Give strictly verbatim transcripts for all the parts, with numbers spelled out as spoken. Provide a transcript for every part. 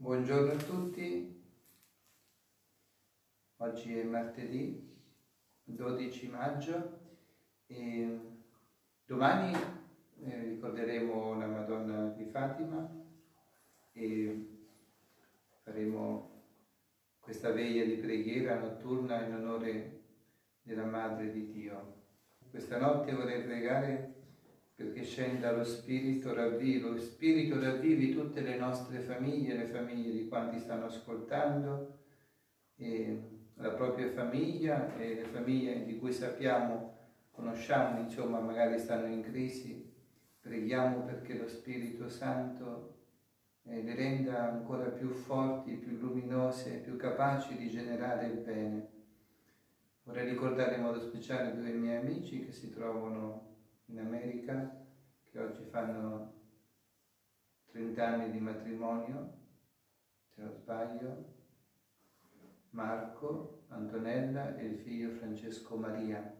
Buongiorno a tutti, oggi è martedì dodici maggio e domani eh, ricorderemo la Madonna di Fatima e faremo questa veglia di preghiera notturna in onore della Madre di Dio. Questa notte vorrei pregare perché scenda lo Spirito, ravvivi, lo Spirito ravvivi tutte le nostre famiglie, le famiglie di quanti stanno ascoltando, e la propria famiglia e le famiglie di cui sappiamo, conosciamo, insomma, magari stanno in crisi. Preghiamo perché lo Spirito Santo eh, le renda ancora più forti, più luminose, più capaci di generare il bene. Vorrei ricordare in modo speciale due miei amici che si trovano in America, che oggi fanno trenta anni di matrimonio, se non sbaglio, Marco, Antonella e il figlio Francesco Maria.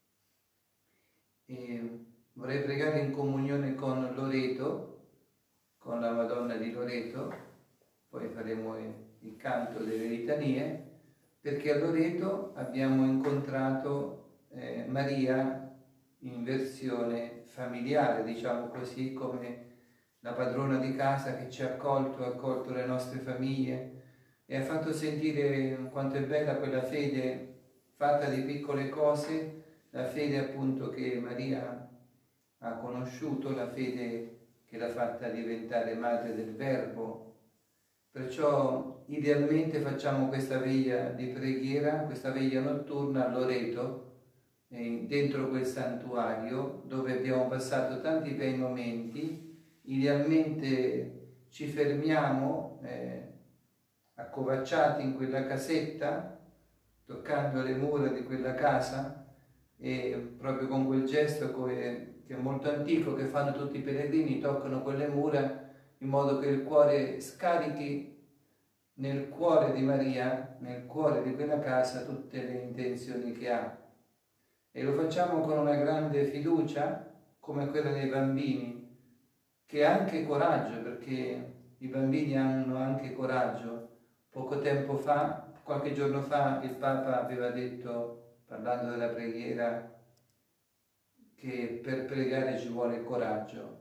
E vorrei pregare in comunione con Loreto, con la Madonna di Loreto, poi faremo il canto delle litanie, perché a Loreto abbiamo incontrato eh, Maria in versione familiare, diciamo così, come la padrona di casa che ci ha accolto, ha accolto le nostre famiglie e ha fatto sentire quanto è bella quella fede fatta di piccole cose, la fede appunto che Maria ha conosciuto, la fede che l'ha fatta diventare madre del Verbo. Perciò idealmente facciamo questa veglia di preghiera, questa veglia notturna a Loreto, dentro quel santuario dove abbiamo passato tanti bei momenti. Idealmente ci fermiamo eh, accovacciati in quella casetta, toccando le mura di quella casa, e proprio con quel gesto che è molto antico, che fanno tutti i pellegrini, toccano quelle mura in modo che il cuore scarichi nel cuore di Maria, nel cuore di quella casa, tutte le intenzioni che ha. E lo facciamo con una grande fiducia, come quella dei bambini, che ha anche coraggio, perché i bambini hanno anche coraggio. Poco tempo fa, qualche giorno fa, il Papa aveva detto, parlando della preghiera, che per pregare ci vuole coraggio.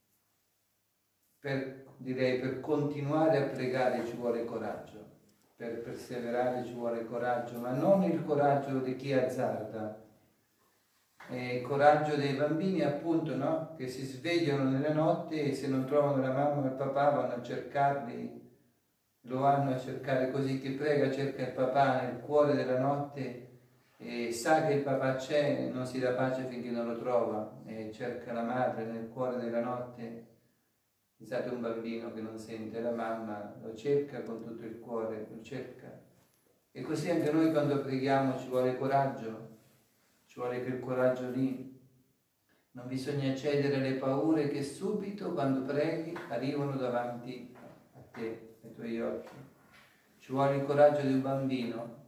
Per, direi, per continuare a pregare ci vuole coraggio. Per perseverare ci vuole coraggio, ma non il coraggio di chi azzarda. E il coraggio dei bambini, appunto, no? Che si svegliano nella notte e se non trovano la mamma o il papà vanno a cercarli, lo vanno a cercare, così chi prega cerca il papà nel cuore della notte e sa che il papà c'è, non si dà pace finché non lo trova, e cerca la madre nel cuore della notte. Pensate a un bambino che non sente la mamma, lo cerca con tutto il cuore, lo cerca. E così anche noi quando preghiamo ci vuole coraggio. Ci vuole quel coraggio lì. Non bisogna cedere alle paure che subito, quando preghi, arrivano davanti a te, ai tuoi occhi. Ci vuole il coraggio di un bambino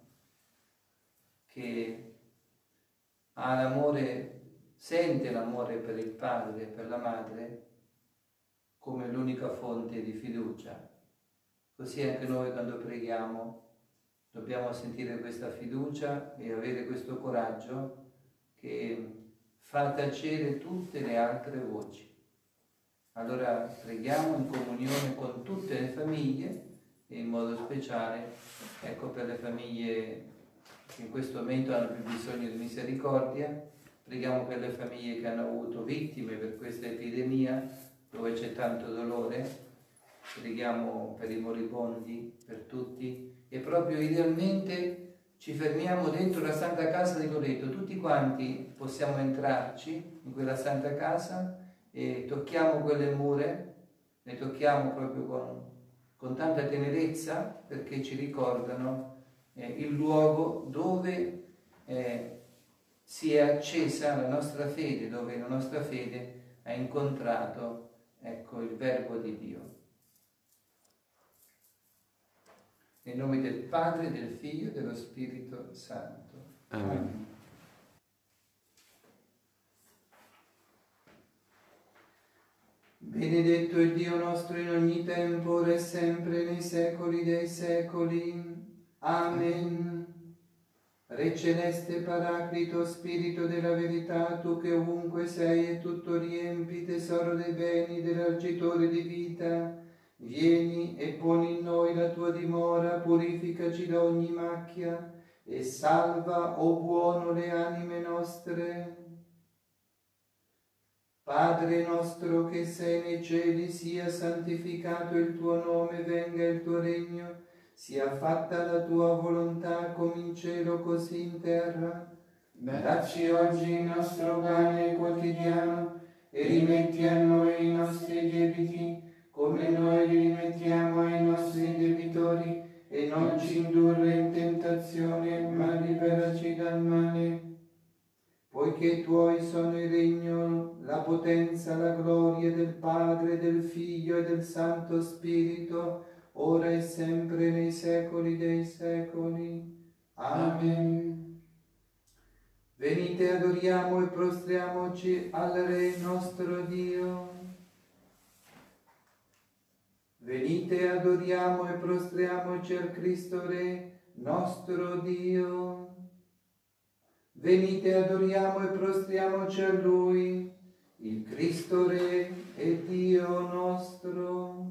che ha l'amore, sente l'amore per il padre, per la madre, come l'unica fonte di fiducia. Così anche noi quando preghiamo dobbiamo sentire questa fiducia e avere questo coraggio che fa tacere tutte le altre voci. Allora preghiamo in comunione con tutte le famiglie e in modo speciale, ecco, per le famiglie che in questo momento hanno più bisogno di misericordia. Preghiamo per le famiglie che hanno avuto vittime per questa epidemia, dove c'è tanto dolore. Preghiamo per i moribondi, per tutti, e proprio idealmente ci fermiamo dentro la Santa Casa di Loreto, tutti quanti possiamo entrarci in quella Santa Casa e tocchiamo quelle mura, le tocchiamo proprio con, con tanta tenerezza, perché ci ricordano eh, il luogo dove eh, si è accesa la nostra fede, dove la nostra fede ha incontrato, ecco, il Verbo di Dio. Nel nome del Padre, del Figlio e dello Spirito Santo. Amen. Amen. Benedetto è Dio nostro in ogni tempo, ora e sempre, nei secoli dei secoli. Amen. Re celeste Paraclito, Spirito della verità, tu che ovunque sei e tutto riempi, tesoro dei beni, dell'algitore di vita, vieni e poni in noi la tua dimora, purificaci da ogni macchia e salva, o buono, le anime nostre. Padre nostro che sei nei cieli, sia santificato il tuo nome, venga il tuo regno, sia fatta la tua volontà come in cielo così in terra. Dacci oggi il nostro pane quotidiano e rimetti a noi i nostri debiti come noi li rimettiamo ai nostri debitori, e non ci indurre in tentazione ma liberaci dal male. Poiché tuoi sono il regno, la potenza, la gloria del Padre, del Figlio e del Santo Spirito, ora e sempre nei secoli dei secoli. Amen. Venite, adoriamo e prostriamoci al Re nostro Dio. Venite, adoriamo e prostriamoci al Cristo Re nostro Dio. Venite, adoriamo e prostriamoci a Lui, il Cristo Re e Dio nostro.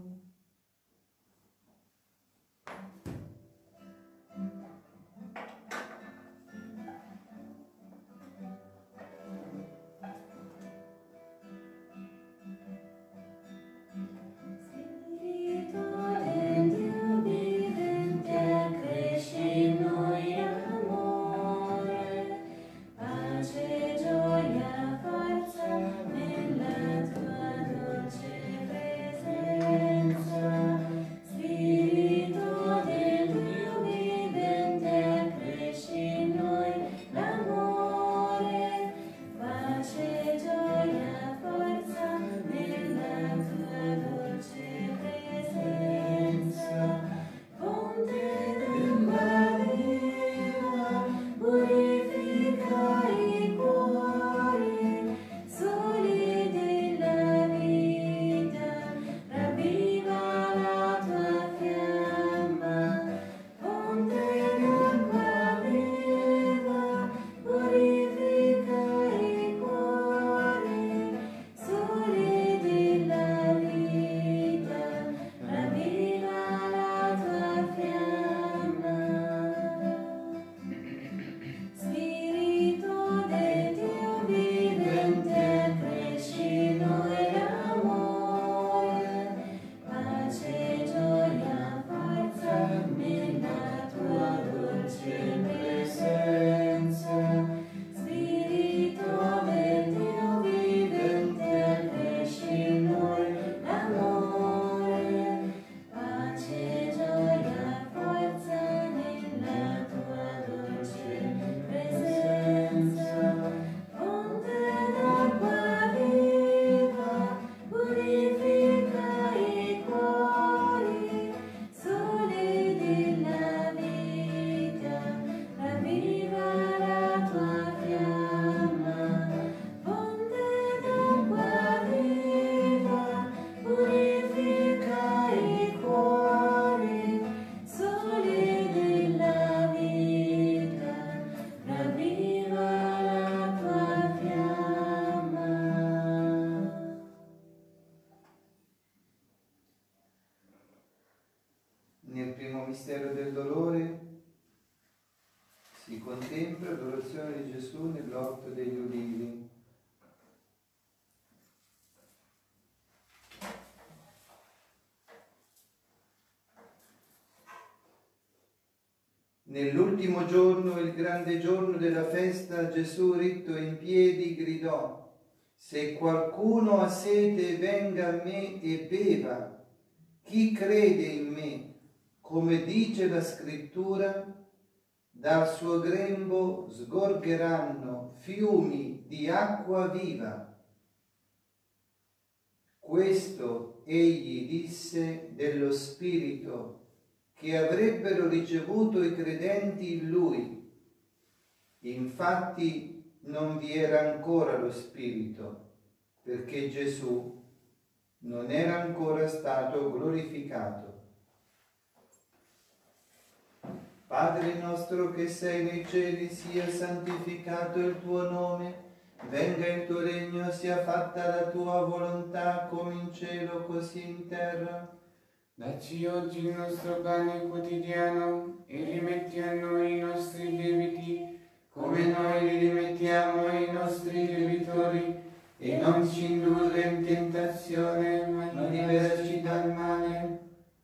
Mistero del dolore si contempla l'adorazione di Gesù nell'orto degli ulivi. Nell'ultimo giorno, il grande giorno della festa, Gesù ritto in piedi gridò: «Se qualcuno ha sete, venga a me e beva. Chi crede in me, come dice la Scrittura, dal suo grembo sgorgeranno fiumi di acqua viva». Questo egli disse dello Spirito che avrebbero ricevuto i credenti in Lui. Infatti non vi era ancora lo Spirito, perché Gesù non era ancora stato glorificato. Padre nostro che sei nei cieli, sia santificato il tuo nome, venga il tuo regno, sia fatta la tua volontà come in cielo così in terra. Dacci oggi il nostro pane quotidiano e rimetti a noi i nostri debiti, come noi li rimettiamo ai nostri debitori, e non ci indurre in tentazione, ma liberaci dal male.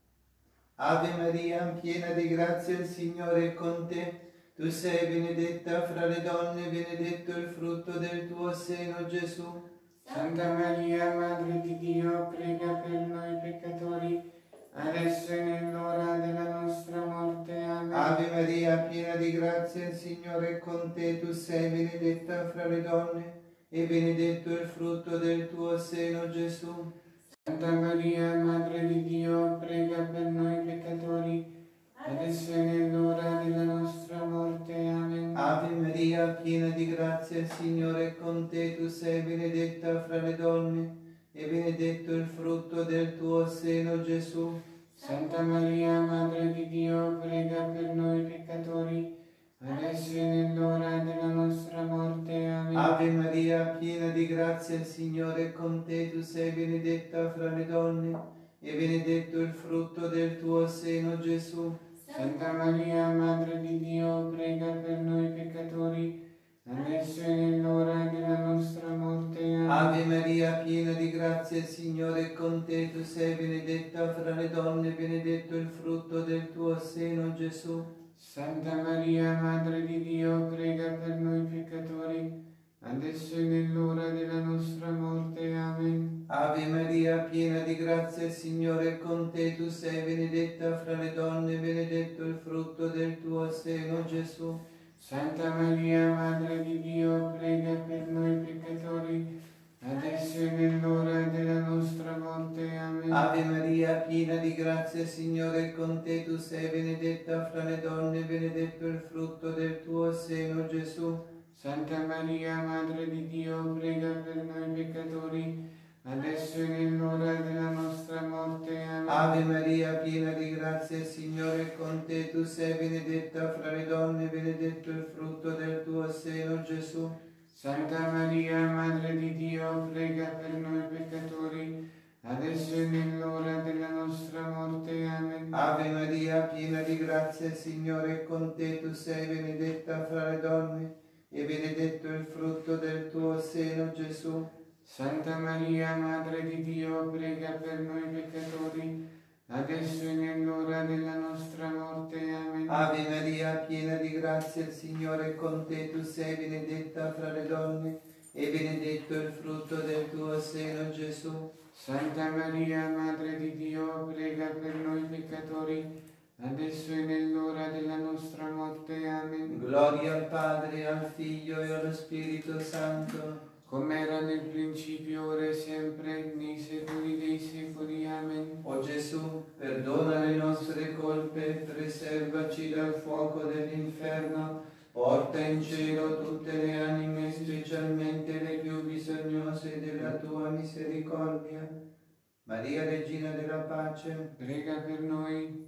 Ave Maria, piena di grazia, il Signore è con te. Tu sei benedetta fra le donne, benedetto il frutto del tuo seno, Gesù. Santa Maria, Madre di Dio, prega per noi peccatori, adesso e nell'ora della nostra morte. Amen. Ave Maria, piena di grazia, il Signore è con te. Tu sei benedetta fra le donne, e benedetto il frutto del tuo seno, Gesù. Santa Maria, Madre di Dio, prega per noi peccatori, adesso e nell'ora della nostra morte. Amen. Ave Maria, piena di grazia, il Signore è con te. Tu sei benedetta fra le donne, e benedetto il frutto del tuo seno, Gesù. Santa Maria, Madre di Dio, prega per noi peccatori, adesso e nell'ora della nostra morte. Amen. Ave Maria, piena di grazia, il Signore è con te. Tu sei benedetta fra le donne, e benedetto il frutto del tuo seno, Gesù. Santa Maria, Madre di Dio, prega per noi peccatori, adesso e nell'ora della nostra morte. Amen. Ave Maria, piena di grazia, il Signore è con te. Tu sei benedetta fra le donne, benedetto il frutto del tuo seno, Gesù. Santa Maria, Madre di Dio, prega per noi peccatori, adesso e nell'ora della nostra morte. Amen. Ave Maria, piena di grazia, il Signore è con te. Tu sei benedetta fra le donne, benedetto il frutto del tuo seno, Gesù. Santa Maria, Madre di Dio, prega per noi peccatori, adesso e nell'ora della nostra morte. Amen. Ave Maria, piena di grazia, il Signore è con te. Tu sei benedetta fra le donne, benedetto il frutto del tuo seno, Gesù. Santa Maria, Madre di Dio, prega per noi peccatori, adesso e nell'ora della nostra morte. Amen. Ave Maria, piena di grazia, il Signore è con te. Tu sei benedetta fra le donne, benedetto il frutto del tuo seno, Gesù. Santa Maria, Madre di Dio, prega per noi peccatori, adesso e nell'ora della nostra morte. Amen. Ave Maria, piena di grazia, il Signore è con te. Tu sei benedetta fra le donne, e benedetto il frutto del tuo seno, Gesù. Santa Maria, Madre di Dio, prega per noi peccatori, adesso e nell'ora della nostra morte. Amen. Ave Maria, piena di grazia, il Signore è con te. Tu sei benedetta fra le donne, e benedetto il frutto del tuo seno, Gesù. Santa Maria, Madre di Dio, prega per noi peccatori, adesso e nell'ora della nostra morte. Amen. Gloria al Padre, al Figlio e allo Spirito Santo, come era nel principio, ora e sempre, nei secoli dei secoli. Amen. O Gesù, perdona le nostre colpe, preservaci dal fuoco dell'inferno, porta in cielo tutte le anime, specialmente le più bisognose della tua misericordia. Maria, Regina della Pace, prega per noi.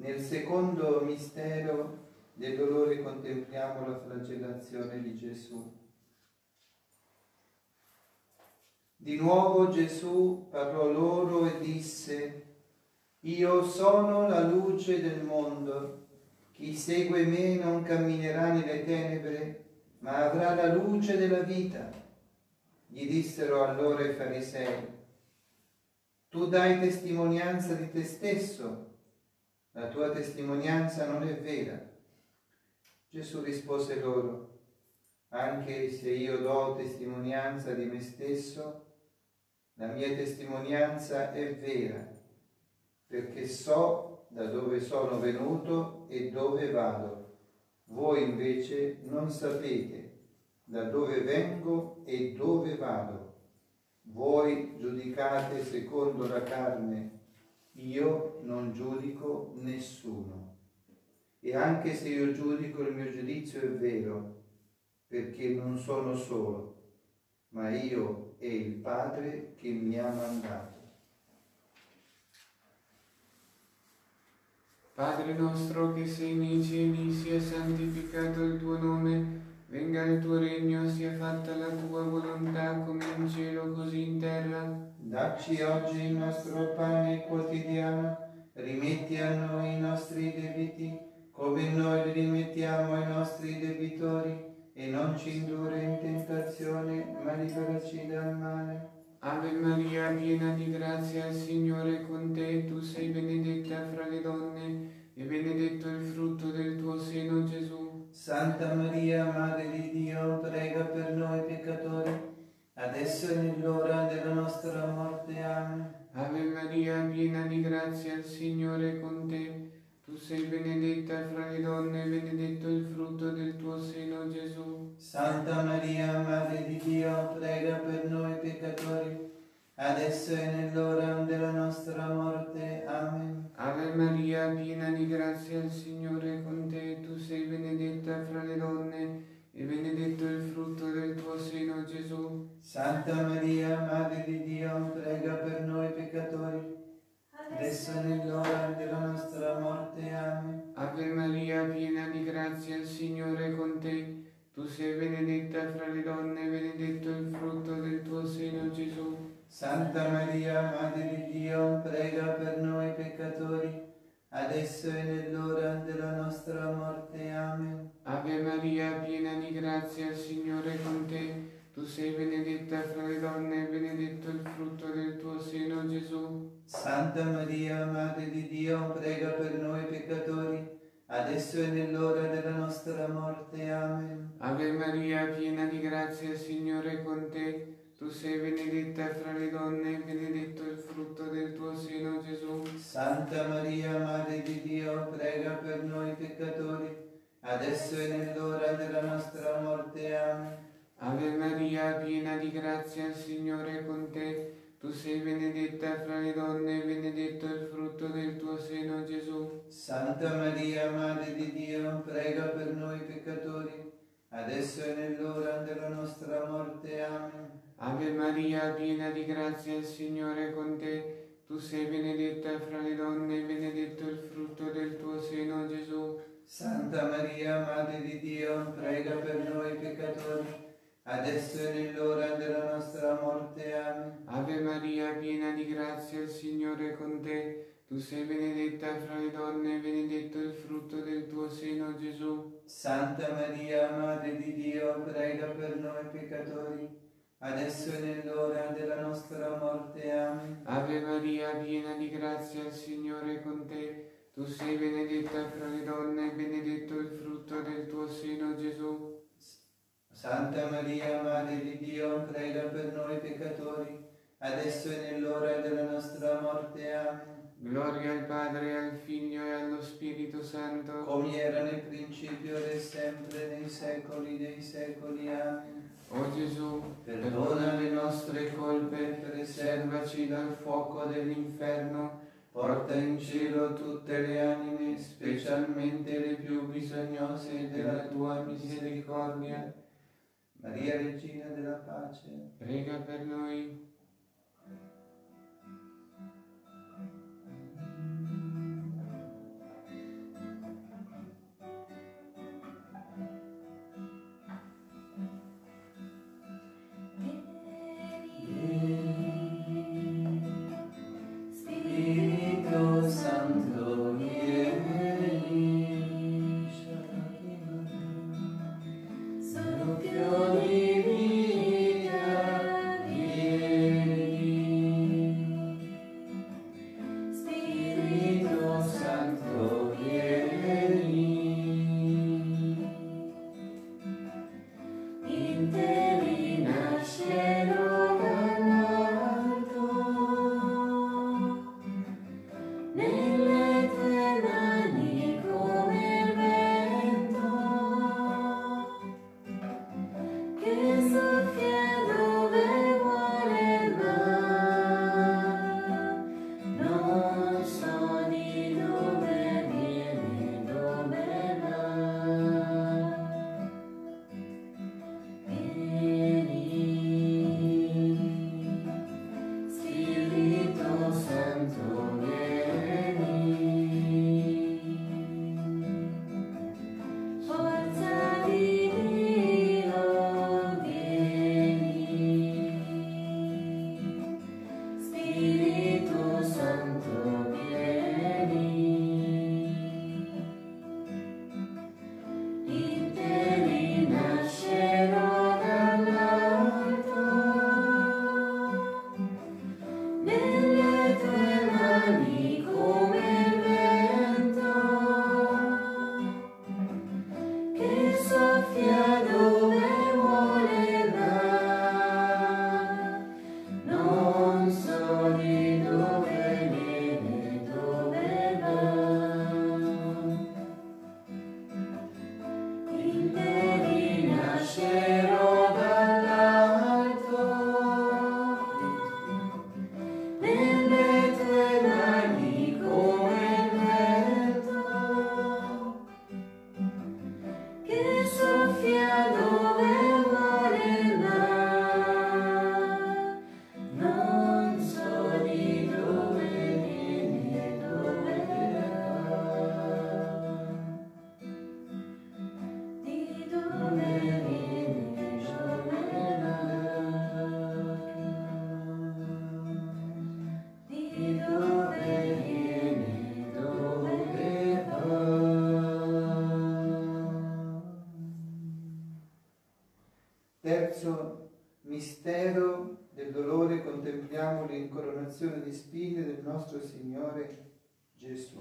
Nel secondo mistero del dolore contempliamo la flagellazione di Gesù. Di nuovo Gesù parlò loro e disse: Io sono la luce del mondo. Chi segue me non camminerà nelle tenebre, ma avrà la luce della vita. Gli dissero allora i farisei: Tu dai testimonianza di te stesso, la tua testimonianza non è vera. Gesù rispose loro: Anche se io do testimonianza di me stesso, la mia testimonianza è vera, perché so da dove sono venuto e dove vado. Voi invece non sapete da dove vengo e dove vado. Voi giudicate secondo la carne, io non giudico nessuno. E anche se io giudico, il mio giudizio è vero, perché non sono solo, ma io e il Padre che mi ha mandato. Padre nostro che sei nei cieli, sia santificato il tuo nome, venga il tuo regno, sia fatta la tua volontà come in cielo così in terra. Dacci oggi il nostro pane quotidiano, rimetti a noi i nostri debiti, come noi li rimettiamo ai nostri debitori, e non ci indurre in tentazione, ma liberaci dal male. Ave Maria, piena di grazia, il Signore è con te, tu sei benedetta fra le donne, e benedetto il frutto del tuo seno, Gesù. Santa Maria, Madre di Dio, prega per noi peccatori, adesso e nell'ora della nostra morte. Amen. Ave Maria, piena di grazia, il Signore è con te, tu sei benedetta fra le donne, e benedetto il frutto del tuo seno, Gesù. Santa Maria, Madre di Dio, prega per noi peccatori, adesso e nell'ora della nostra morte. Amen. Ave Maria, piena di grazia, il Signore è con te, tu sei benedetta fra le donne, e benedetto il frutto del tuo seno, Gesù. Santa Maria, Madre di Dio, prega per noi peccatori, adesso è nell'ora della nostra morte. Amen. Ave Maria, piena di grazia, il Signore è con te, tu sei benedetta fra le donne, e benedetto il frutto del tuo seno, Gesù. Santa Maria, Madre di Dio, prega per noi peccatori, adesso è nell'ora della nostra morte. Amen. Ave Maria, piena di grazia, il Signore è con te, tu sei benedetta fra le donne, e benedetto il frutto del tuo seno, Gesù. Santa Maria, Madre di Dio, prega per noi peccatori, adesso è nell'ora della nostra morte. Amen. Ave Maria, piena di grazia, il Signore è con te, tu sei benedetta fra le donne, e benedetto il frutto del tuo seno, Gesù. Santa Maria, Madre di Dio, prega per noi peccatori, adesso è nell'ora della nostra morte. Amen. Ave Maria, piena di grazia, il Signore è con te, tu sei benedetta fra le donne, e benedetto il frutto del tuo seno, Gesù. Santa Maria, Madre di Dio, prega per noi peccatori, adesso è nell'ora della nostra morte. Amen. Ave Maria, piena di grazia, il Signore è con te, tu sei benedetta fra le donne, e benedetto il frutto del tuo seno, Gesù. Santa Maria, Madre di Dio, prega per noi peccatori, adesso è nell'ora della nostra morte. Amen. Ave Maria, piena di grazia, il Signore è con te, tu sei benedetta fra le donne, e benedetto il frutto del tuo seno, Gesù. Santa Maria, Madre di Dio, prega per noi peccatori, adesso è nell'ora della nostra morte. Amen. Ave Maria, piena di grazia, il Signore è con te, tu sei benedetta fra le donne, e benedetto il frutto del tuo seno, Gesù. Santa Maria, Madre di Dio, prega per noi peccatori, adesso è nell'ora della nostra morte. Amen. Gloria al Padre, al Figlio e allo Spirito Santo, come era nel principio, ora e sempre, nei secoli dei secoli. Amen. O Gesù, Perdona le nostre colpe, preservaci dal fuoco dell'inferno, porta in cielo tutte le anime, specialmente le più bisognose della tua misericordia. Maria, Regina della Pace, prega per noi. Terzo mistero del dolore, contempliamo l'incoronazione di spine del nostro Signore Gesù.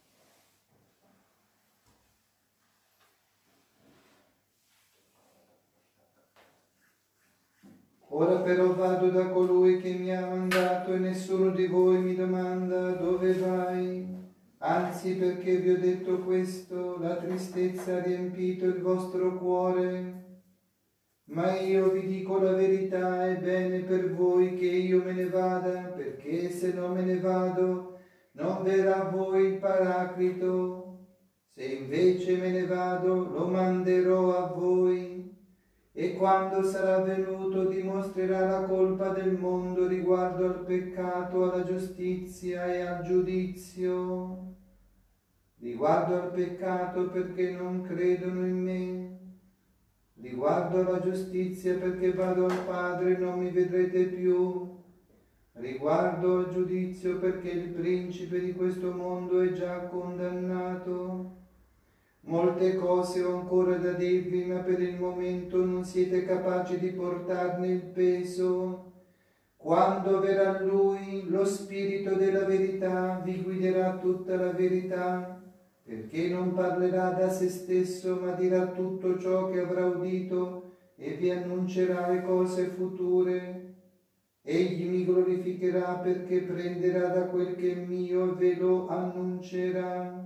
Ora però vado da colui che mi ha mandato e nessuno di voi mi domanda dove vai. Anzi, perché vi ho detto questo, la tristezza ha riempito il vostro cuore. Ma io vi dico la verità, è bene per voi che io me ne vada, perché se non me ne vado non verrà a voi il Paraclito. Se invece me ne vado lo manderò a voi. E quando sarà venuto dimostrerà la colpa del mondo riguardo al peccato, alla giustizia e al giudizio. Riguardo al peccato perché non credono in me. Riguardo alla giustizia perché vado al Padre e non mi vedrete più. Riguardo al giudizio perché il principe di questo mondo è già condannato. Molte cose ho ancora da dirvi, ma per il momento non siete capaci di portarne il peso. Quando verrà Lui, lo Spirito della verità, vi guiderà tutta la verità, perché non parlerà da se stesso, ma dirà tutto ciò che avrà udito e vi annuncerà le cose future. Egli mi glorificherà perché prenderà da quel che è mio e ve lo annuncerà.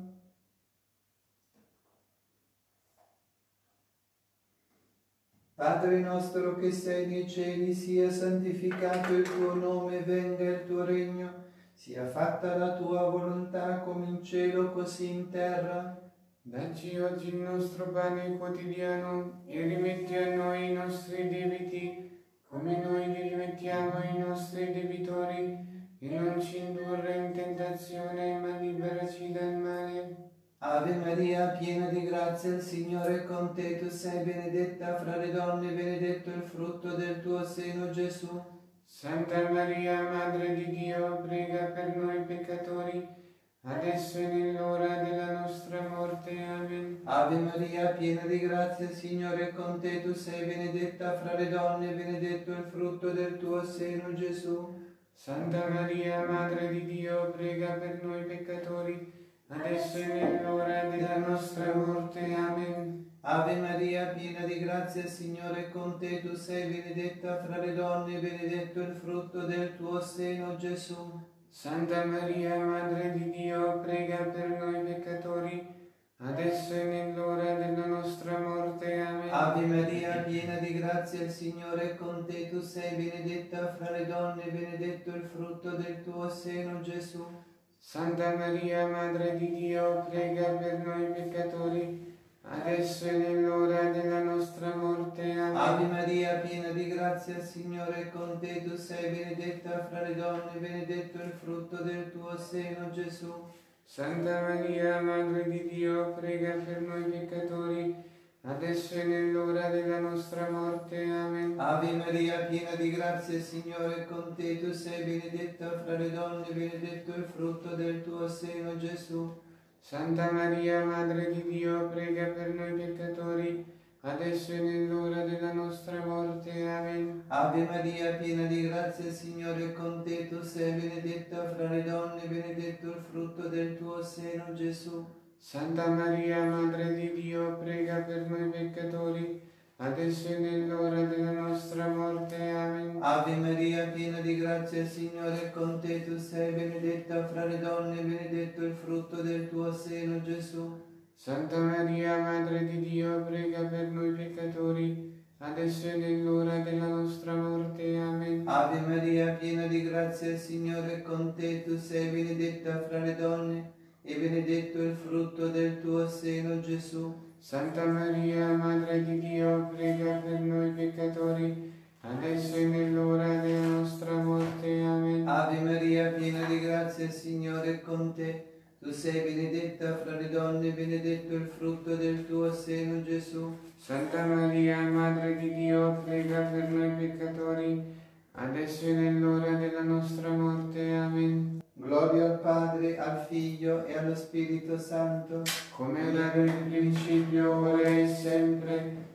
Padre nostro che sei nei cieli, sia santificato il tuo nome, venga il tuo regno, sia fatta la tua volontà come in cielo così in terra. Dacci oggi il nostro pane quotidiano e rimetti a noi i nostri debiti, come noi li rimettiamo ai nostri debitori, e non ci indurre in tentazione, ma liberaci dal male. Ave Maria, piena di grazia, il Signore è con te, tu sei benedetta fra le donne, benedetto il frutto del tuo seno, Gesù. Santa Maria, Madre di Dio, prega per noi peccatori, adesso e nell'ora della nostra morte. Amen. Ave Maria, piena di grazia, il Signore è con te, tu sei benedetta fra le donne, benedetto il frutto del tuo seno, Gesù. Santa Maria, Madre di Dio, prega per noi peccatori, adesso e nell'ora della nostra morte. Amen. Ave Maria, piena di grazia, il Signore è con te, tu sei benedetta fra le donne, benedetto il frutto del tuo seno, Gesù. Santa Maria, Madre di Dio, prega per noi peccatori, adesso e nell'ora della nostra morte. Amen. Ave Maria, piena di grazia, il Signore è con te, tu sei benedetta fra le donne, benedetto il frutto del tuo seno, Gesù. Santa Maria, Madre di Dio, prega per noi peccatori, adesso e nell'ora della nostra morte. Amen. Ave Maria, piena di grazia, il Signore è con te, tu sei benedetta fra le donne, benedetto il frutto del tuo seno, Gesù. Santa Maria, Madre di Dio, prega per noi peccatori, adesso e nell'ora della nostra morte. Amen. Ave Maria, piena di grazia, il Signore è con te, tu sei benedetta fra le donne, benedetto il frutto del tuo seno, Gesù. Santa Maria, Madre di Dio, prega per noi peccatori, adesso e nell'ora della nostra morte. Amen. Ave Maria, piena di grazia, il Signore è con te, tu sei benedetta fra le donne, benedetto il frutto del tuo seno, Gesù. Santa Maria, Madre di Dio, prega per noi peccatori, adesso e nell'ora della nostra morte. Amen. Ave Maria, piena di grazia, il Signore è con te, tu sei benedetta fra le donne, benedetto il frutto del tuo seno, Gesù. Santa Maria, Madre di Dio, prega per noi peccatori, adesso e nell'ora della nostra morte. Amen. Ave Maria, piena di grazia, il Signore è con te, tu sei benedetta fra le donne, e benedetto il frutto del tuo seno, Gesù. Santa Maria, Madre di Dio, prega per noi peccatori, adesso e nell'ora della nostra morte. Amen. Ave Maria, piena di grazia, il Signore è con te, tu sei benedetta fra le donne, benedetto il frutto del tuo seno, Gesù. Santa Maria, Madre di Dio, prega per noi peccatori, adesso e nell'ora della nostra morte. Amen. Gloria al Padre, al Figlio e allo Spirito Santo, come era nel principio, ora e sempre,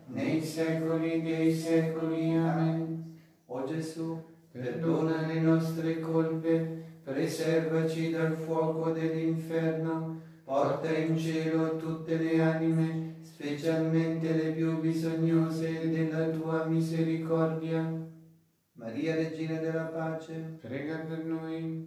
nei secoli dei secoli. Amen. O Gesù, Perdona le nostre colpe, preservaci dal fuoco dell'inferno, porta in cielo tutte le anime, specialmente le più bisognose della tua misericordia. Maria, Regina della Pace, Prega per noi.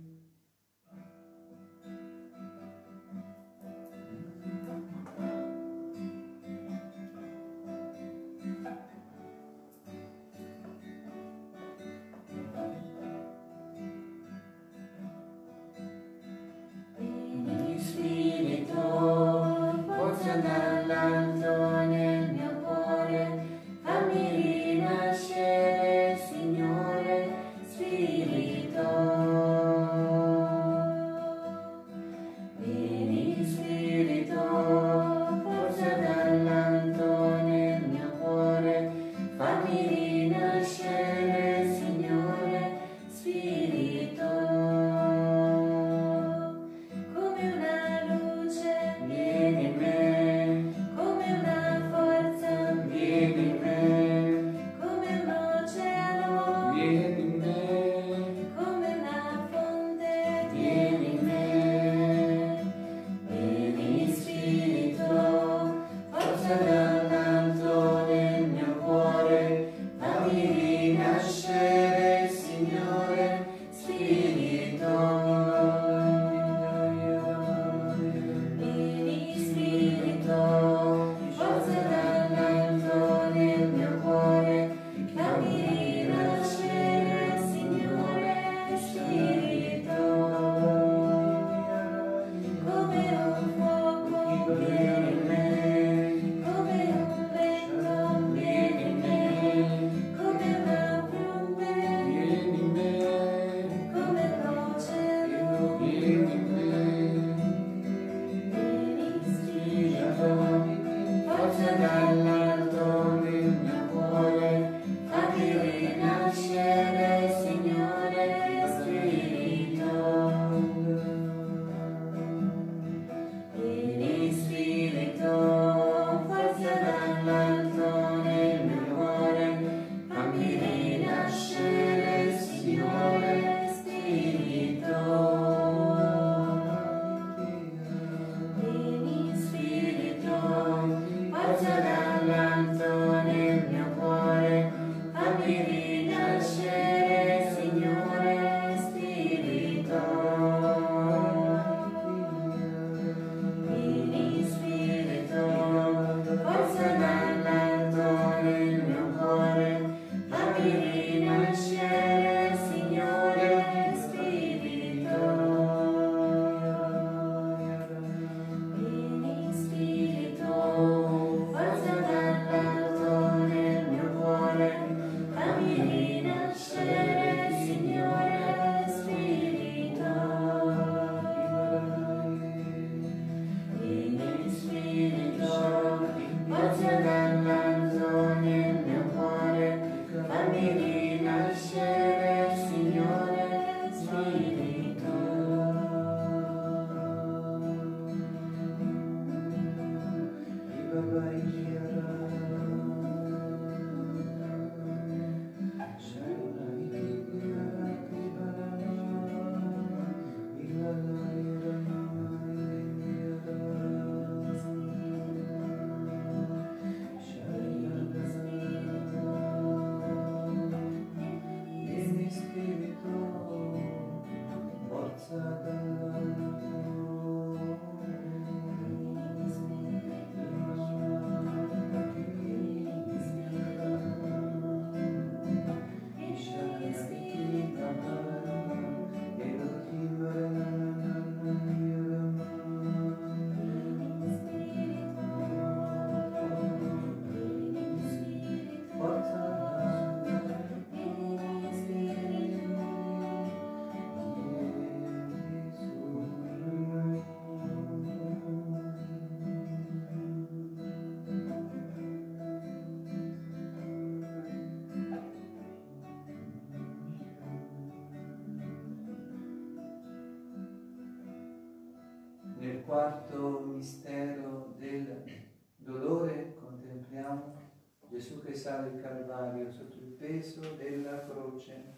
sale il Calvario sotto il peso della croce.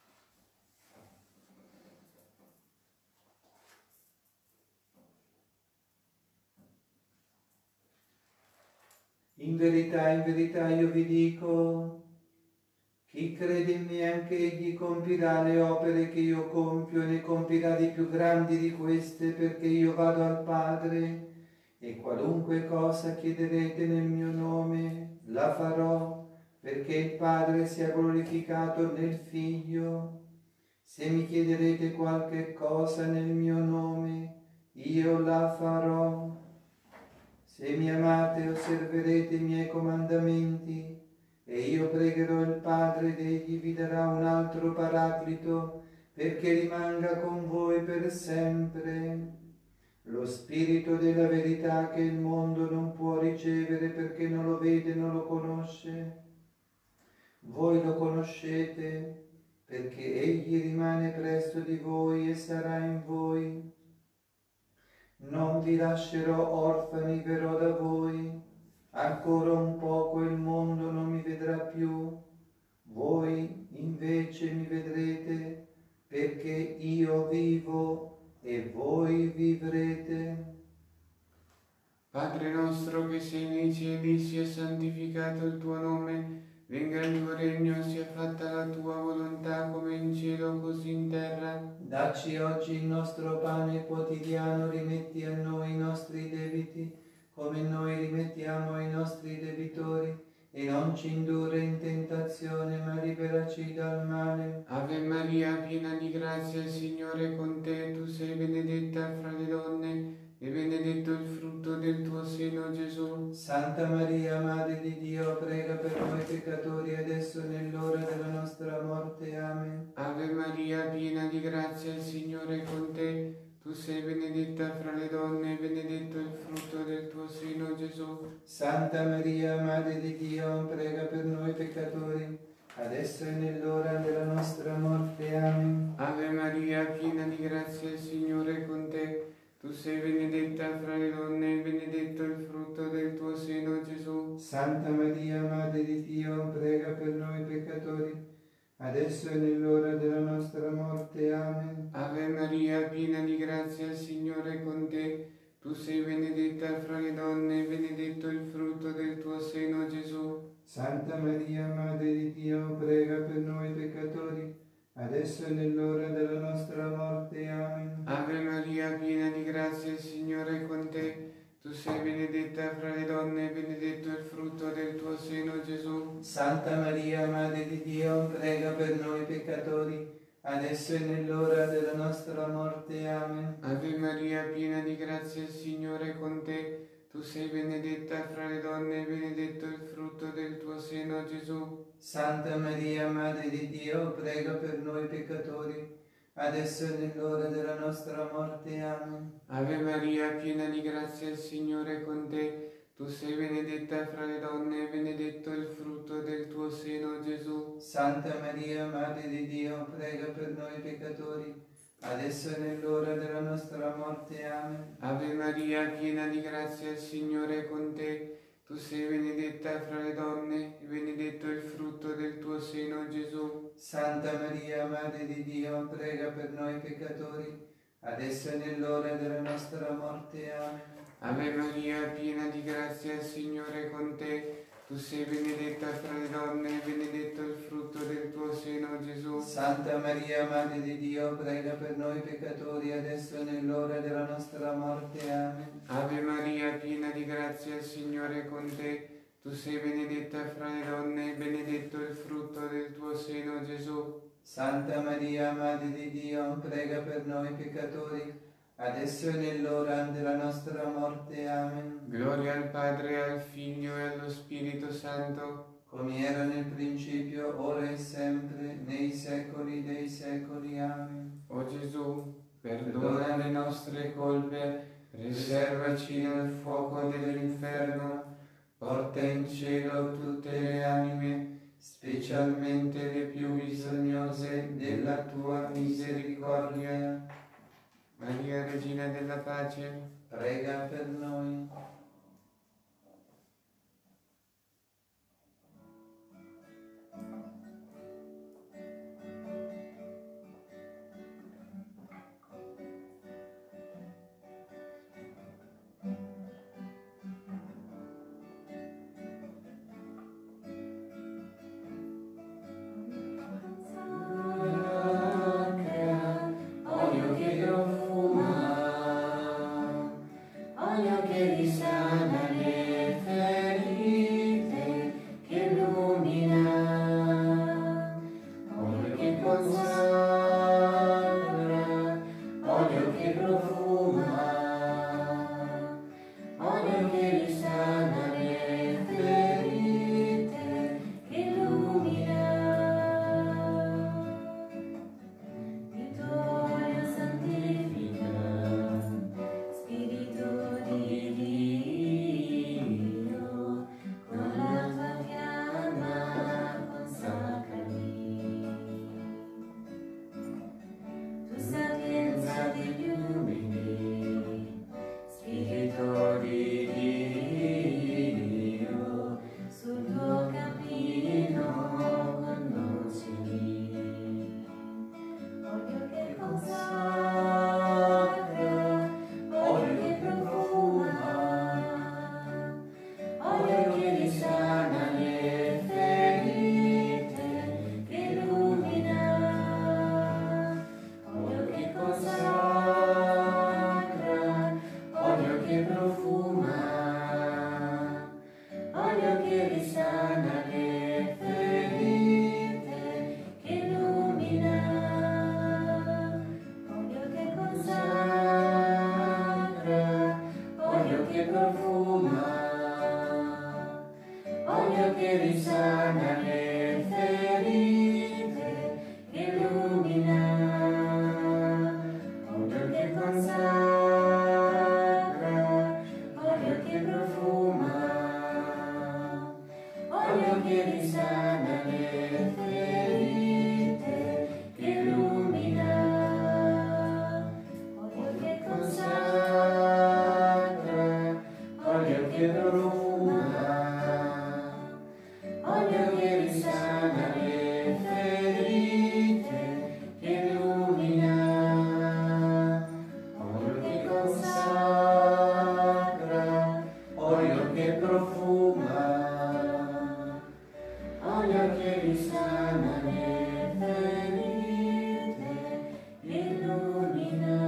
In verità, in verità io vi dico, chi crede in me anche egli compirà le opere che io compio e ne compirà di più grandi di queste, perché io vado al Padre e qualunque cosa chiederete nel mio nome la farò, perché il Padre sia glorificato nel Figlio. Se mi chiederete qualche cosa nel mio nome, io la farò. Se mi amate osserverete i miei comandamenti, e io pregherò il Padre ed egli vi darà un altro Paraclito, perché rimanga con voi per sempre. Lo Spirito della verità che il mondo non può ricevere perché non lo vede, non lo conosce. Voi lo conoscete, perché egli rimane presso di voi e sarà in voi. Non vi lascerò orfani, verrò da voi. Ancora un poco il mondo non mi vedrà più. Voi invece mi vedrete, perché io vivo e voi vivrete. Padre nostro che sei nei cieli, sia santificato il tuo nome, venga il tuo regno, sia fatta la tua volontà come in cielo così in terra. Dacci oggi il nostro pane quotidiano, rimetti a noi i nostri debiti, come noi rimettiamo ai nostri debitori, e non ci indurre in tentazione, ma liberaci dal male. Ave Maria, piena di grazia, il Signore è con te, tu sei benedetta fra le donne, e benedetto il frutto del tuo seno, Gesù. Santa Maria, Madre di Dio, prega per noi peccatori, adesso e nell'ora della nostra morte. Amen. Ave Maria, piena di grazia, il Signore è con te, tu sei benedetta fra le donne, e benedetto il frutto del tuo seno, Gesù. Santa Maria, Madre di Dio, prega per noi peccatori, adesso e nell'ora della nostra morte. Amen. Ave Maria, piena di grazia, il Signore è con te, tu sei benedetta fra le donne, e benedetto il frutto del tuo seno, Gesù. Santa Maria, Madre di Dio, prega per noi peccatori, adesso e nell'ora della nostra morte. Amen. Ave Maria, piena di grazia, il Signore è con te, tu sei benedetta fra le donne, e benedetto il frutto del tuo seno, Gesù. Santa Maria, Madre di Dio, prega per noi peccatori, adesso e nell'ora della nostra morte. Amen. Ave Maria, piena di grazia, il Signore è con te, tu sei benedetta fra le donne, e benedetto il frutto del tuo seno, Gesù. Santa Maria, Madre di Dio, prega per noi peccatori, adesso e nell'ora della nostra morte. Amen. Ave Maria, piena di grazia, il Signore è con te, tu sei benedetta fra le donne, e benedetto il frutto del tuo seno, Gesù. Santa Maria, Madre di Dio, prega per noi peccatori, adesso e nell'ora della nostra morte. Amen. Ave Maria, piena di grazia, il Signore è con te, tu sei benedetta fra le donne, e benedetto il frutto del tuo seno, Gesù. Santa Maria, Madre di Dio, prega per noi peccatori, adesso e nell'ora della nostra morte. Amen. Ave Maria, piena di grazia, il Signore è con te, tu sei benedetta fra le donne, e benedetto il frutto del tuo seno, Gesù. Santa Maria, Madre di Dio, prega per noi peccatori, adesso e nell'ora della nostra morte. Amen. Ave Maria, piena di grazia, il Signore è con te, tu sei benedetta fra le donne, e benedetto il frutto del tuo seno, Gesù. Santa Maria, Madre di Dio, prega per noi peccatori, adesso e nell'ora della nostra morte. Amen. Ave Maria, piena di grazia, il Signore è con te, tu sei benedetta fra le donne, e benedetto il frutto del tuo seno, Gesù. Santa Maria, Madre di Dio, prega per noi peccatori, adesso e nell'ora della nostra morte. Amen. Gloria al Padre, al Figlio e allo Spirito Santo, come era nel principio, ora e sempre, nei secoli dei secoli. Amen. O Gesù, Perdona perdona le nostre colpe, preservaci dal fuoco dell'inferno, porta in cielo tutte le anime, specialmente le più bisognose della tua misericordia. Maria, Regina della Pace, Prega per noi. che risana le ferite, illumina, olio che consacra, olio che profuma, olio che risana le ferite, illumina, olio che consacra, olio che profuma, olio che risana le ferite, illumina, olio che consacra, olio che profuma, olio che risana le ferite, illumina.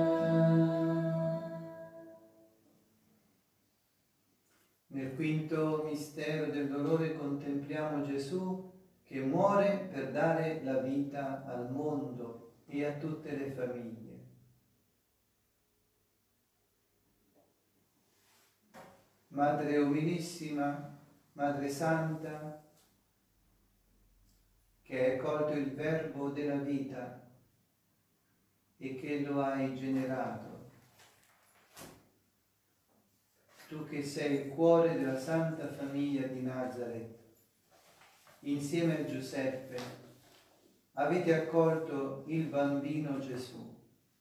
Nel quinto mistero del dolore contempliamo Gesù che muore per dare la vita al mondo e a tutte le famiglie. Madre umilissima, Madre Santa, che hai colto il verbo della vita e che lo hai generato. Tu che sei il cuore della Santa Famiglia di Nazareth, insieme a Giuseppe, avete accolto il bambino Gesù.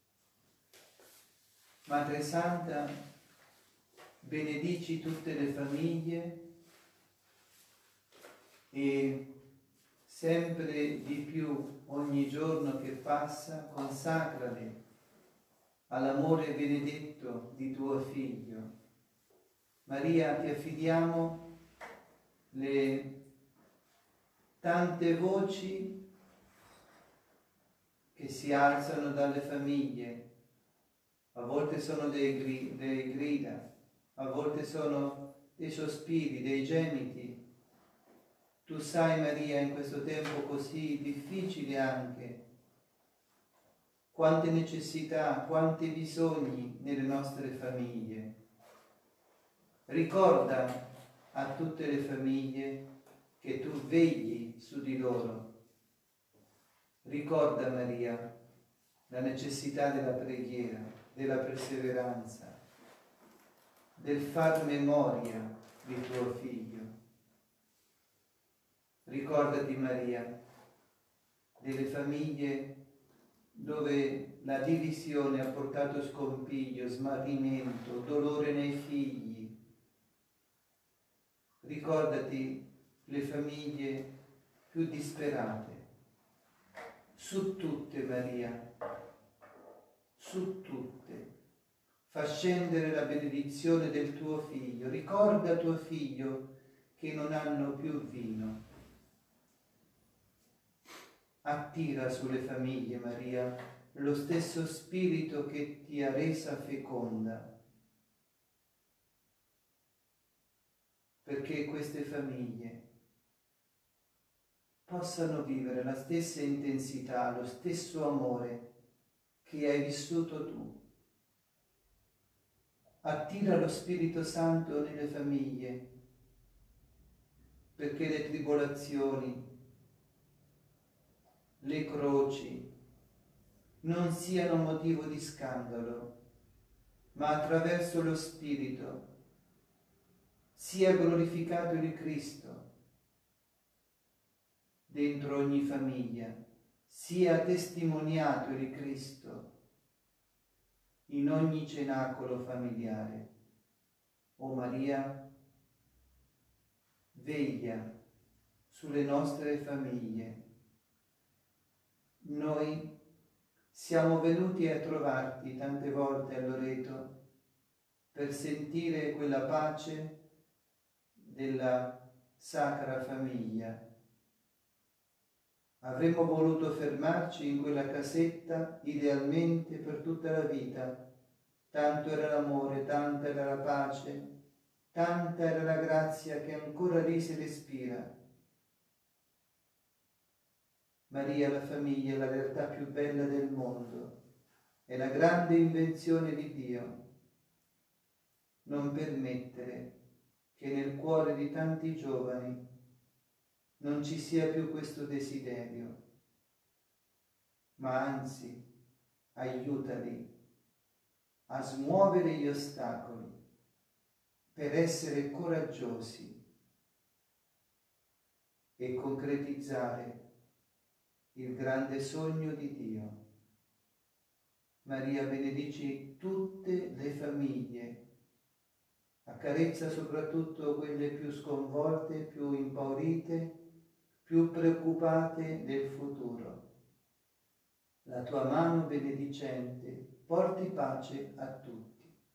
Madre Santa, benedici tutte le famiglie e sempre di più ogni giorno che passa consacrale all'amore benedetto di tuo Figlio. Maria, ti affidiamo le tante voci che si alzano dalle famiglie, a volte sono dei gri- delle grida, a volte sono dei sospiri, dei gemiti. Tu sai, Maria, in questo tempo così difficile anche, quante necessità, quanti bisogni nelle nostre famiglie. Ricorda a tutte le famiglie che tu vegli su di loro. Ricorda, Maria, la necessità della preghiera, della perseveranza, del far memoria di tuo Figlio. Ricordati, Maria, delle famiglie dove la divisione ha portato scompiglio, smarrimento, dolore nei figli. Ricordati le famiglie più disperate. Su tutte, Maria, su tutte, fa scendere la benedizione del tuo Figlio. Ricorda tuo Figlio che non hanno più vino. Attira sulle famiglie, Maria, lo stesso spirito che ti ha resa feconda, perché queste famiglie possano vivere la stessa intensità, lo stesso amore che hai vissuto tu. Attira lo Spirito Santo nelle famiglie, perché le tribolazioni, le croci non siano motivo di scandalo, ma attraverso lo Spirito sia glorificato il Cristo dentro ogni famiglia, sia testimoniato il Cristo in ogni cenacolo familiare. O Maria, veglia sulle nostre famiglie. Noi siamo venuti a trovarti tante volte a Loreto per sentire quella pace della Sacra Famiglia. Avremmo voluto fermarci in quella casetta idealmente per tutta la vita. Tanto era l'amore, tanta era la pace, tanta era la grazia che ancora lì si respira. Maria, la famiglia è la realtà più bella del mondo, è la grande invenzione di Dio. Non permettere che nel cuore di tanti giovani non ci sia più questo desiderio, ma anzi aiutali a smuovere gli ostacoli per essere coraggiosi e concretizzare il grande sogno di Dio. Maria, benedici tutte le famiglie, accarezza soprattutto quelle più sconvolte, più impaurite, più preoccupate del futuro. La tua mano benedicente porti pace a tutti.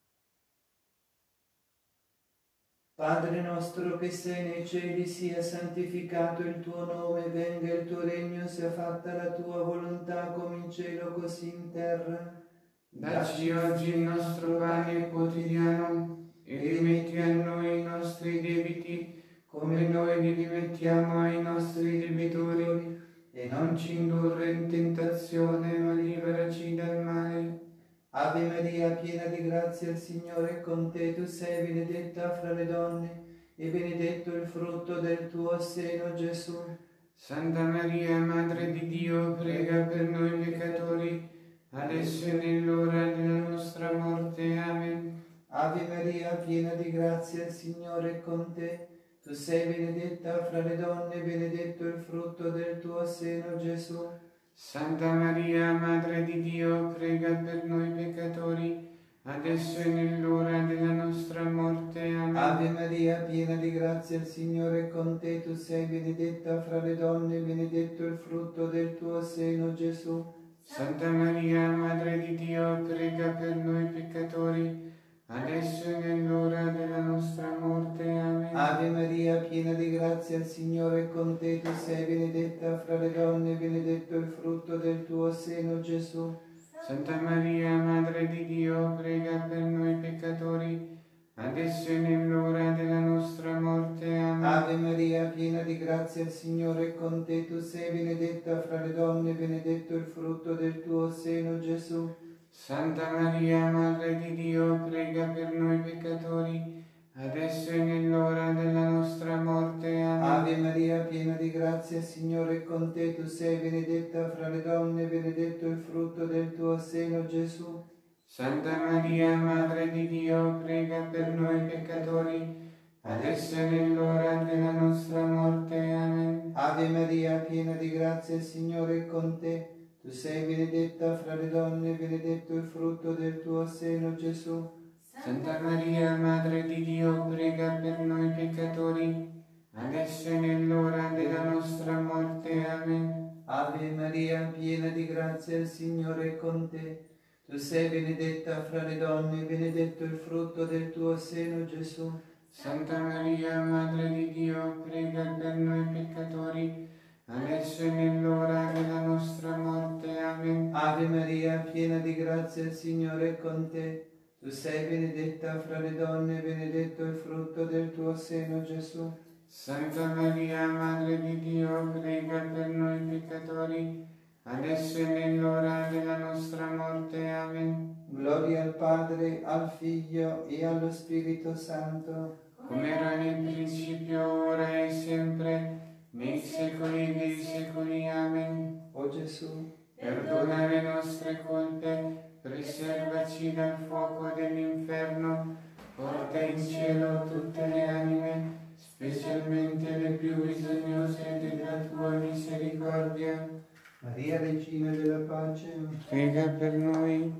Padre nostro che sei nei cieli, sia santificato il tuo nome, venga il tuo regno, sia fatta la tua volontà come in cielo così in terra. Dacci oggi il nostro pane quotidiano e rimetti a noi i nostri debiti come noi li rimettiamo ai nostri debitori, e non ci indurre in tentazione, ma liberaci dal male. Ave Maria, piena di grazia, il Signore è con te. Tu sei benedetta fra le donne e benedetto il frutto del tuo seno, Gesù. Santa Maria, Madre di Dio, prega per noi peccatori, adesso e nell'ora della nostra morte. Amen. Ave Maria, piena di grazia, il Signore è con te. Tu sei benedetta fra le donne e benedetto il frutto del tuo seno, Gesù. Santa Maria, Madre di Dio, prega per noi peccatori, adesso e nell'ora della nostra morte. Amen. Ave Maria, piena di grazia, il Signore è con te. Tu sei benedetta fra le donne e benedetto il frutto del tuo seno, Gesù. Santa Maria, Madre di Dio, prega per noi peccatori, adesso e nell'ora della nostra morte. Amen. Ave Maria, piena di grazia, il Signore è con te. Tu sei benedetta fra le donne e benedetto il frutto del tuo seno, Gesù. Santa Maria, Madre di Dio, prega per noi peccatori, adesso e nell'ora della nostra morte. Amen. Ave Maria, piena di grazia, il Signore è con te. Tu sei benedetta fra le donne e benedetto il frutto del tuo seno, Gesù. Santa Maria, Madre di Dio, prega per noi peccatori, adesso e nell'ora della nostra morte. Amen. Ave Maria, piena di grazia, il Signore è con te. Tu sei benedetta fra le donne e benedetto il frutto del tuo seno, Gesù. Santa Maria, Madre di Dio, prega per noi peccatori, adesso e nell'ora della nostra morte. Amen. Ave Maria, piena di grazia, il Signore è con te. Tu sei benedetta fra le donne e benedetto il frutto del tuo seno, Gesù. Santa Maria, Madre di Dio, prega per noi peccatori, adesso e nell'ora della nostra morte. Amen. Ave Maria, piena di grazia, il Signore è con te. Tu sei benedetta fra le donne e benedetto il frutto del tuo seno, Gesù. Santa Maria, Madre di Dio, prega per noi peccatori, adesso e nell'ora della nostra morte. Amen. Ave Maria, piena di grazia, il Signore è con te. Tu sei benedetta fra le donne e benedetto il frutto del tuo seno, Gesù. Santa Maria, Madre di Dio, prega per noi peccatori, adesso e nell'ora della nostra morte. Amen. Gloria al Padre, al Figlio e allo Spirito Santo, come era nel principio, ora e sempre, nei secoli dei secoli. Amen. O Gesù, perdona le nostre colpe, preservaci dal fuoco dell'inferno, porta in cielo tutte le anime, specialmente le più bisognose della tua misericordia. Maria, Regina della Pace, prega per noi.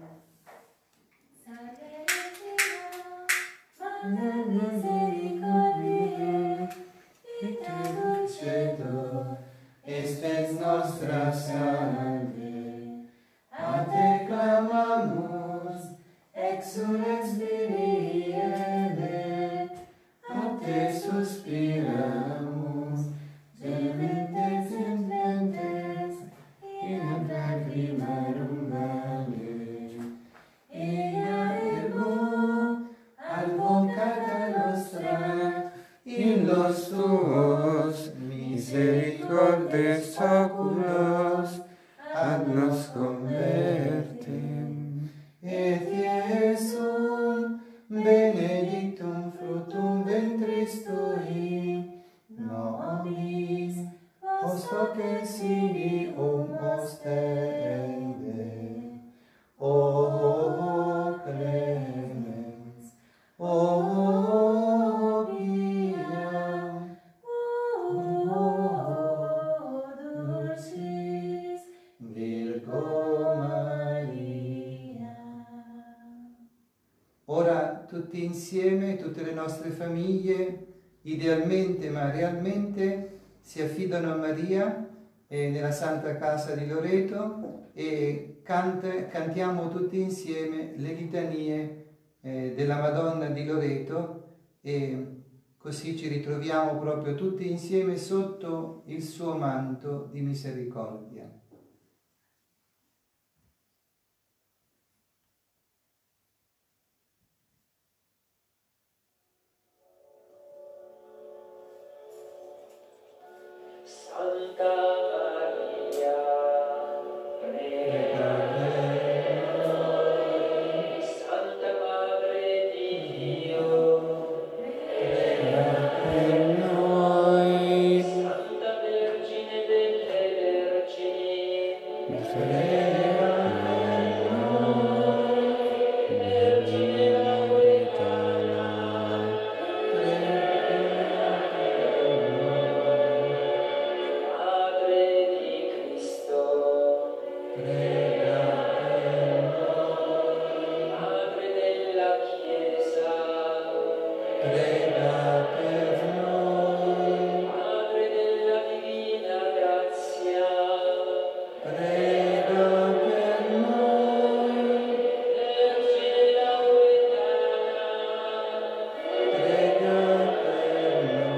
Madre misericordiae, vita dulcedo, e spes nostra salve. A te clamamus, exulex viriere, a te suspiramus, gementes semblentes, in ad lacrimarum vale. Ea ergo, advocata nostra, in los tuos misericordes oculos, ad nos convertem. Et Iesum, benedictum fructum ventris tui, nobis hoc sini um ostende, o clemens, o pia, o dulcis Virgo Maria. Ora tutti insieme, tutte le nostre famiglie, idealmente ma realmente, si affidano a Maria eh, nella Santa Casa di Loreto e canta, cantiamo tutti insieme le litanie eh, della Madonna di Loreto e così ci ritroviamo proprio tutti insieme sotto il suo manto di misericordia. Santa Maria, prega per noi. Santa Madre di Dio, prega per noi. Santa Vergine delle Vergini, prega per noi. Vergine Lauretana, Madre di Cristo, prega per noi. Madre della Chiesa, prega per noi. Madre della Divina Grazia, prega per noi. Vergine Lauretana, prega per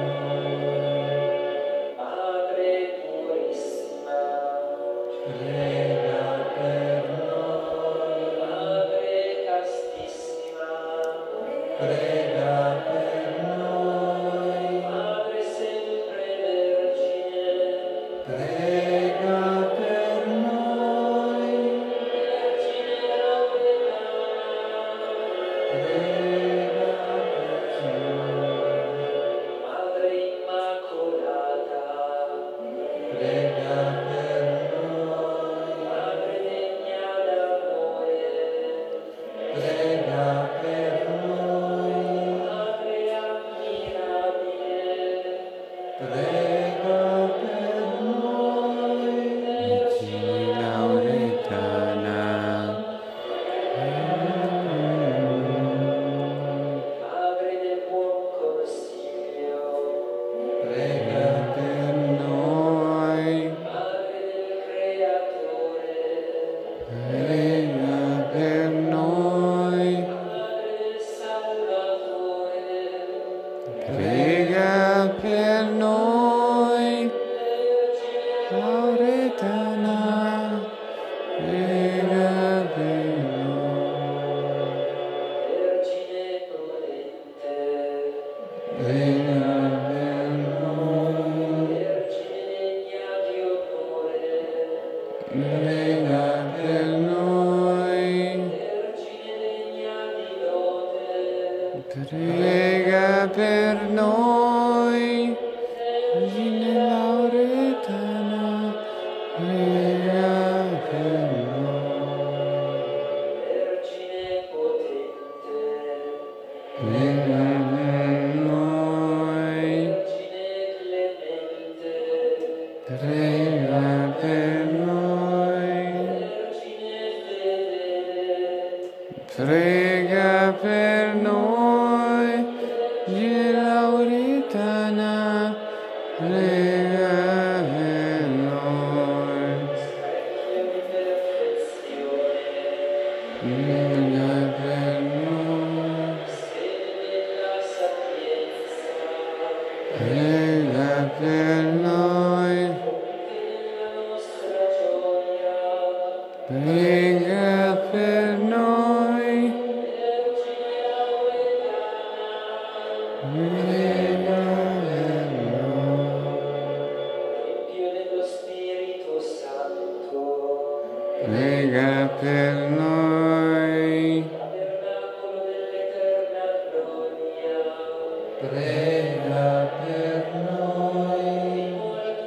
noi. Madre purissima, prega per noi. Madre castissima, prega per noi. Madre sempre vergine, prega per noi. Vergine Lauretana, prega per noi. Madre Immacolata, prega per noi. Madre degna d'amore, prega per noi. Madre ammirabile, prega per noi. Vergine Lauretana, Madre del buon consiglio, prega per noi. Madre del Creatore, prega per noi. Madre del Salvatore, prega per noi. Vergine Lauretana, prega per noi. Vergine prudente, prega per noi. Vergine degna di onore, prega per noi. Vergine degna di lode, prega per noi. Vergine Lauretana, prega per noi. Vergine potente, prega per noi. Vergine clemente, prega per noi. Vergine fedele, prega per noi. Vergine Lauretana, prega per noi. Specchio di perfezione, prega per noi. Sede della sapienza, prega per noi. Fonte della nostra gioia, prega per noi. Vergine Lauretana, prega per noi. Tempio dello Spirito Santo, prega per noi. Tabernacolo dell'eterna gloria, prega per noi.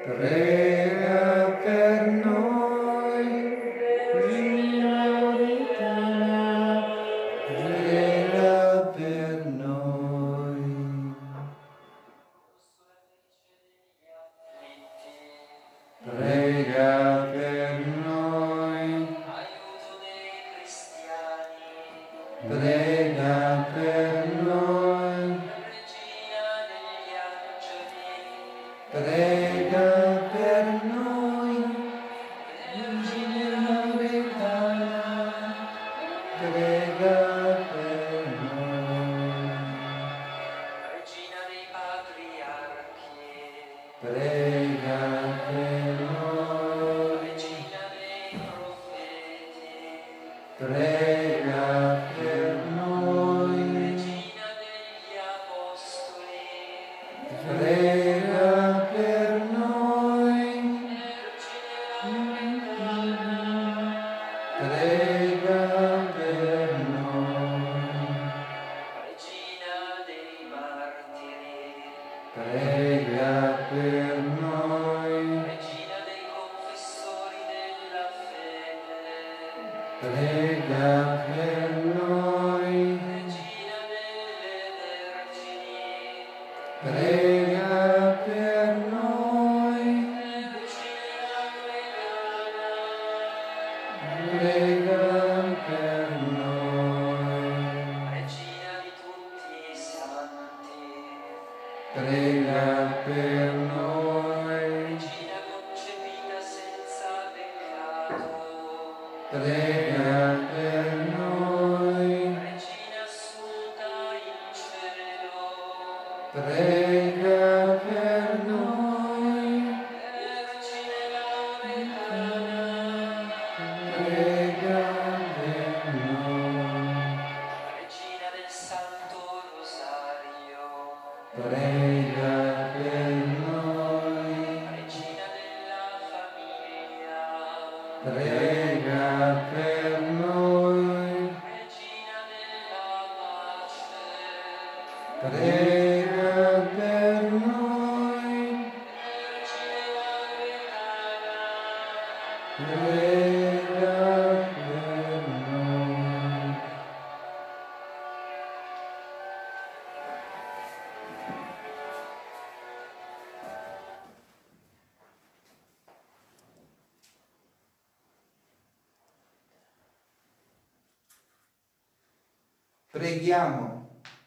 prega per noi. Regina Verità, Prega per noi. Prega per noi. Aiuto dei cristiani, Prega per noi. regina degli angeli, Prega per noi. Vergine Verità, prega per noi. regina dei patriarchi, Prega per noi. regina dei profeti, Prega per noi. regina degli apostoli, Prega per noi. Prega per noi. regina dei martiri, Prega per noi. regina dei confessori della fede, Prega per noi. regina delle vergini, Prega per noi. regina vegana, Prega per noi. regina di tutti i santi, Prega per noi. regina concepita senza peccato, Prega per noi. regina assunta in cielo, Prega per noi. Vergine vegana, Prega per noi. regina del Santo Rosario, Prega per noi. regina della famiglia, Prega per noi. regina della pace, Prega per noi. Vergine vegana, Prega per noi. Preghiamo.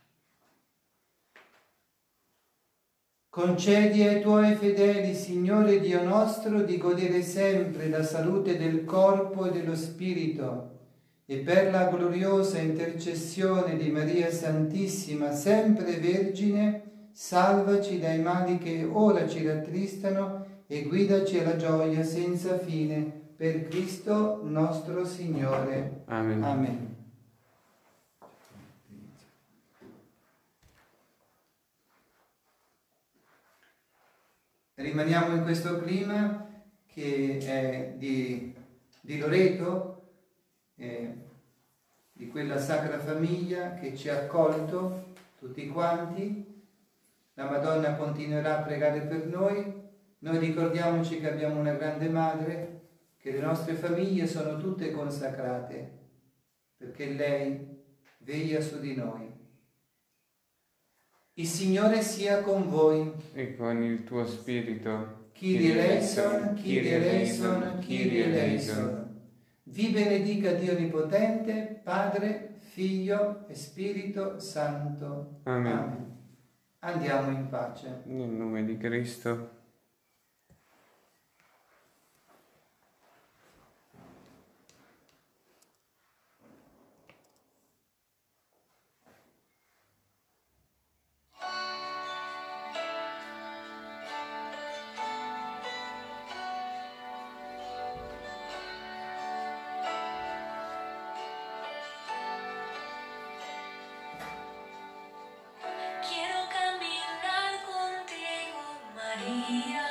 Concedi ai tuoi fedeli, Signore Dio nostro, di godere sempre la salute del corpo e dello spirito, e per la gloriosa intercessione di Maria Santissima, sempre Vergine, salvaci dai mali che ora ci rattristano e guidaci alla gioia senza fine, per Cristo nostro Signore. Amen. Amen. Rimaniamo in questo clima che è di, di Loreto, eh, di quella Sacra Famiglia che ci ha accolto tutti quanti. La Madonna continuerà a pregare per noi. Noi ricordiamoci che abbiamo una grande Madre, che le nostre famiglie sono tutte consacrate, perché lei veglia su di noi. Il Signore sia con voi. E con il tuo spirito. Kyrie eleison, Kyrie eleison, Kyrie eleison. Vi benedica Dio Onnipotente, Padre, Figlio e Spirito Santo. Amen. Andiamo in pace. Nel nome di Cristo. quiero caminar contigo, María.